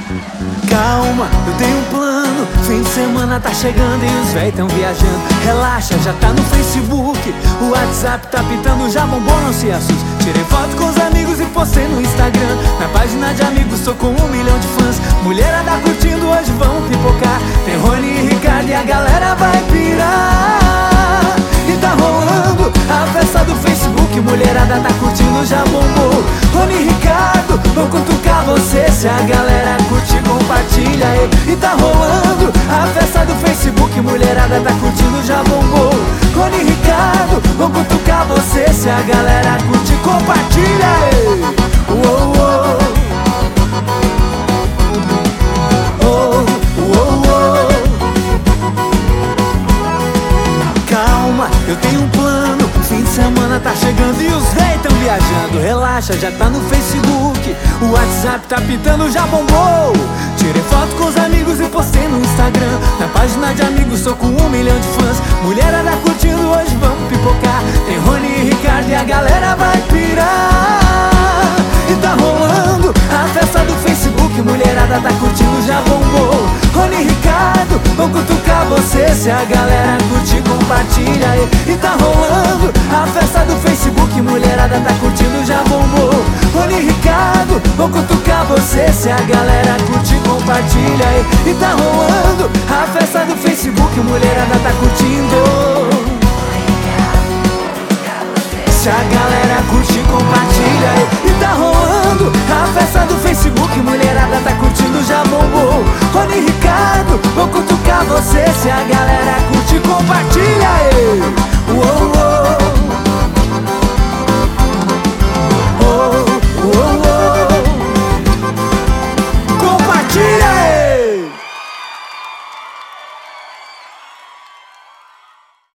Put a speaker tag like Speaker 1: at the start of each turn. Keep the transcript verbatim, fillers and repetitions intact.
Speaker 1: Calma, eu tenho um plano. Fim de semana tá chegando e os véi tão viajando. Relaxa, já tá no Facebook, o WhatsApp tá pintando, já bombou, não se assuste. Tirei foto com os amigos e postei no Instagram. Na página de amigos tô com um milhão de fãs. Mulherada curtindo, hoje vão pipocar. Tem Rony e Ricardo e a galera vai pirar. E tá rolando a festa do Facebook, mulherada tá curtindo, já bombou. Rony e Ricardo vão cutucar você, se a galera curte, compartilha aí. E tá rolando a festa do Facebook, mulherada tá curtindo, já bombou. Rony e Ricardo vão cutucar você, se a galera curte, compartilha aí. Uou, uou. Oh, uou, uou. Calma, eu tenho um plano. Fim de semana tá chegando e os véi tão viajando. Relaxa, já tá no Facebook, o WhatsApp tá pitando, já bombou. Tirei foto com os amigos e postei no Instagram. Na página de amigos tô com um milhão de fãs. Mulherada curtindo, hoje vamos pipocar. Tem Rony e Ricardo e a galera vai pirar. E tá rolando a festa do Facebook, mulherada tá curtindo, já bombou. Rony e Ricardo vão cutucar você, se a galera curte, compartilha aí. E tá rolando a festa do Facebook, mulherada tá curtindo, já bombou. Rony e Ricardo vão cutucar você, se a galera curte, compartilha aí. E tá rolando a festa do Facebook, mulherada tá curtindo. Se a galera curte, compartilha aí. E tá rolando a festa do Facebook,